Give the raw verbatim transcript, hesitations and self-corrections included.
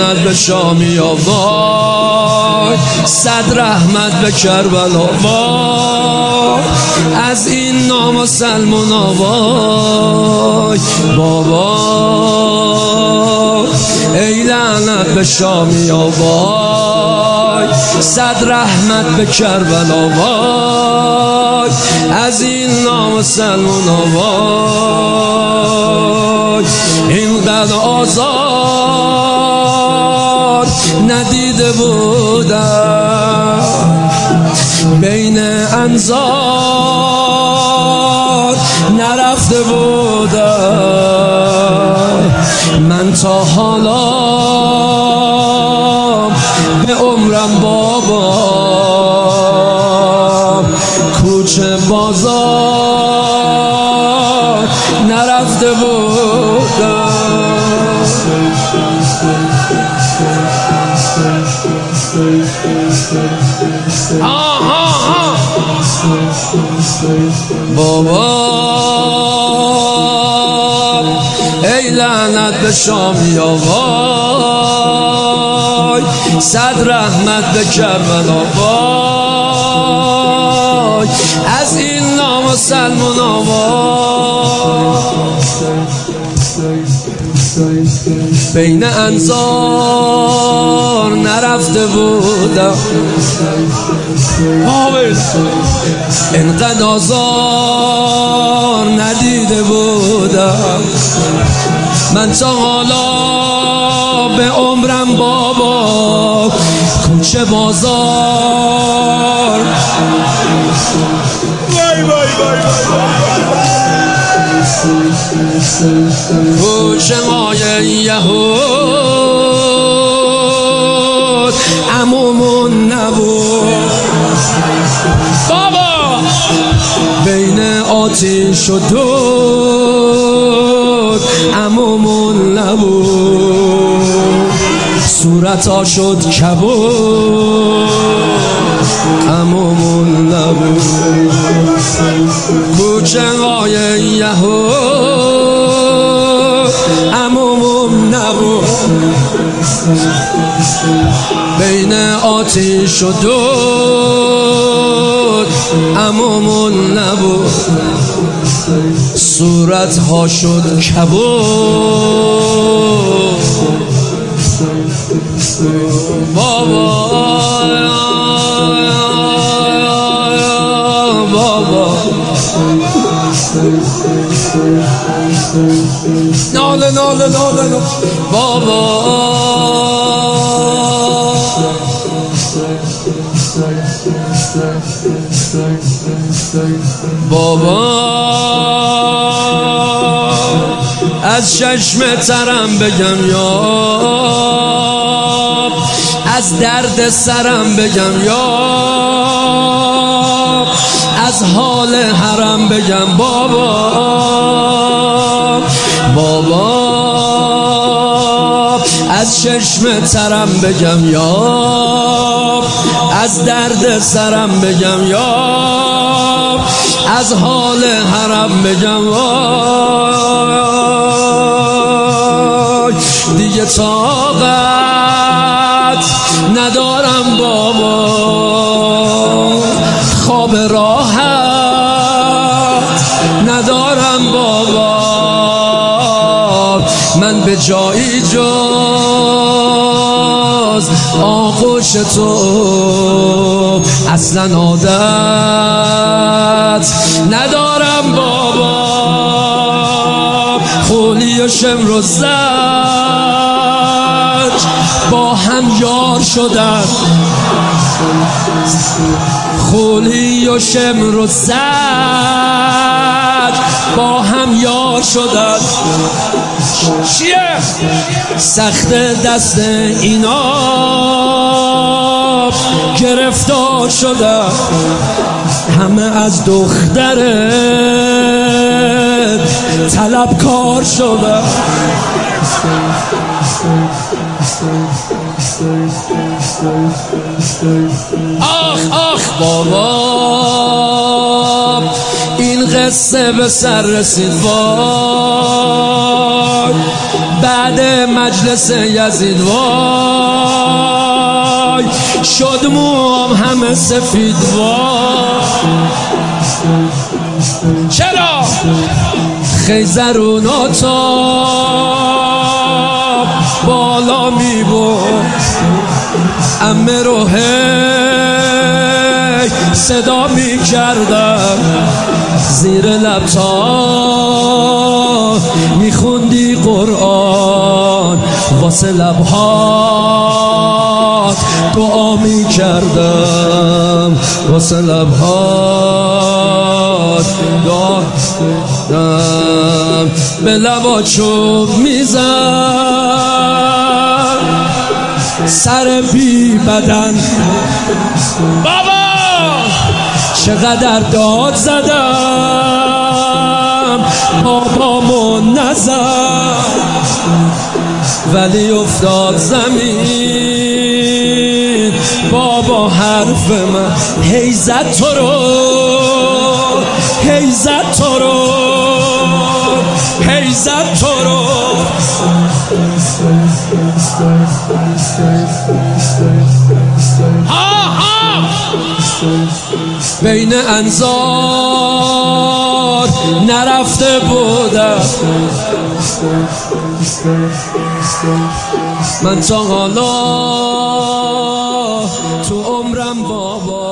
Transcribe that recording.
لعنت به شامی وای، صد رحمت به کربلا وای، از این نامسلمونا وای بابا. ای لعنت به شامی وای، صد رحمت به کربلا وای، از این نامسلمونا وای. اینقدر آزار ندیده بودم، بین انظار نرفته بودم، من تا حالا به عمرم بابا کوچه بازار نرفته بودم. آها آها بابا، ای لعنت به شامی وای، صد رحمت به کربلا وای، از این نامسلمونا وای. بین انظار نرفته بودم، اینقدر آزار ندیده بودم، من تا حالا به عمرم بابا کوچه بازار وای وای وای کوچه مای یهود عمومون نبود بابا، بین آتیش و دود عمومون نبود، صورتا شد کبود عمومون نبود. کوچه های یهود عمومون نبود، بین آتیش و دود عمومون نبود، صورت ها شد کبود بابا بابا. ناله ناله ناله بابا، بابا از چشم ترم بگم یا، از درد سرم بگم یا، از حال حرم بگم بابا بابا، از چشم ترم بگم یا، از درد سرم بگم یا، از حال حرم بگم وای. دیگه طاقت ندارم بابا، خواب راحت ندارم بابا، من به جایی جز آغوش تو اصلا عادت ندارم بابا. خولی و شمر و زج با هم یار شدن، خولی و شمر و زج با هم یار شدن. چیه؟ سخت دست اینا گرفتار شدن، همه از دخترت طلبکار شدن. آخ آخ بابا، این قصه به سر رسید وای، بعد مجلس یزید وای شد موام همه سفید وای. چرا؟ خیزرون آتاب بالا می بود امه رو هی صدا می کردم زیر لبتا می خوندی قرآن واسه لبهات دعا می کردم واسه لبهات دعا کردم به لبا چوب می زد سر بی بدن بابا چقدر داد زدم بابامو نزد ولی افتاد زمین بابا حرف من هی زد تو رو هی زد تو رو هی زد تو رو. ها ها بین انظار نرفته بودم من تا حالا تو عمرم بابا